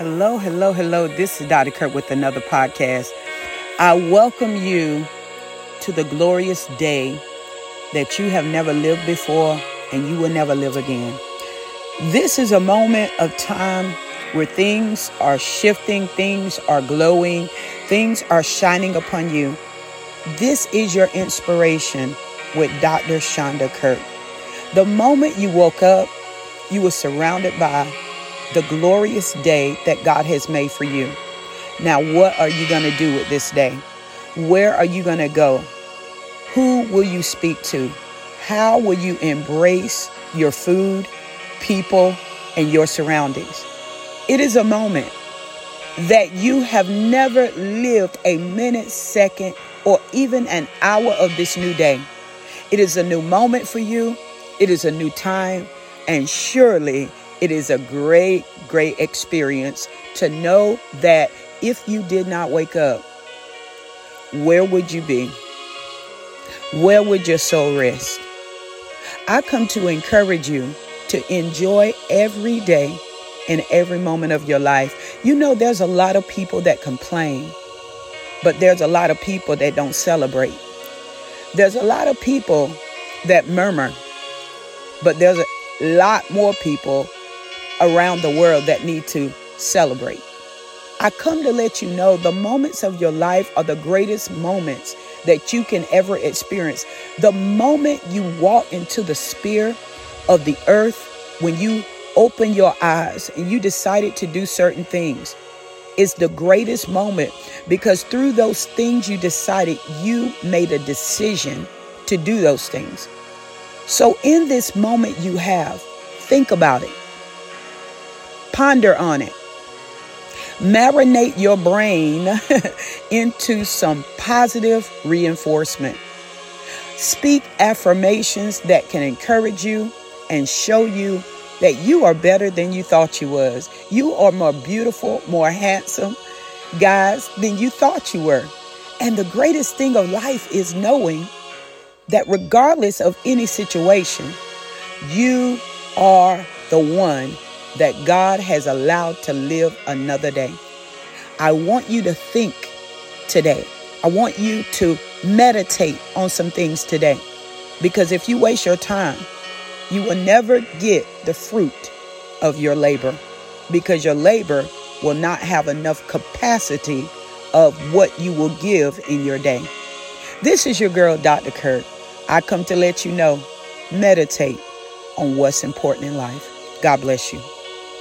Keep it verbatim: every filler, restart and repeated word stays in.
Hello, hello, hello. This is Doctor Kurt with another podcast. I welcome you to the glorious day that you have never lived before and you will never live again. This is a moment of time where things are shifting, things are glowing, things are shining upon you. This is your inspiration with Doctor Shonda Kurt. The moment you woke up, you were surrounded by the glorious day that God has made for you. Now, what are you going to do with this day? Where are you going to go? Who will you speak to? How will you embrace your food, people, and your surroundings? It is a moment that you have never lived a minute, second, or even an hour of this new day. It is a new moment for you. It is a new time. And surely it is a great, great experience to know that if you did not wake up, where would you be? Where would your soul rest? I come to encourage you to enjoy every day and every moment of your life. You know, there's a lot of people that complain, but there's a lot of people that don't celebrate. There's a lot of people that murmur, but there's a lot more people around the world that need to celebrate. I come to let you know the moments of your life are the greatest moments that you can ever experience. The moment you walk into the sphere of the earth, when you open your eyes and you decided to do certain things, is the greatest moment, because through those things you decided, you made a decision to do those things. So in this moment you have, think about it. Ponder on it. Marinate your brain into some positive reinforcement. Speak affirmations that can encourage you and show you that you are better than you thought you was. You are more beautiful, more handsome, guys, than you thought you were. And the greatest thing of life is knowing that regardless of any situation, you are the one that God has allowed to live another day. I want you to think today. I want you to meditate on some things today, because if you waste your time, you will never get the fruit of your labor, because your labor will not have enough capacity of what you will give in your day. This is your girl, Doctor Kurt. I come to let you know, meditate on what's important in life. God bless you.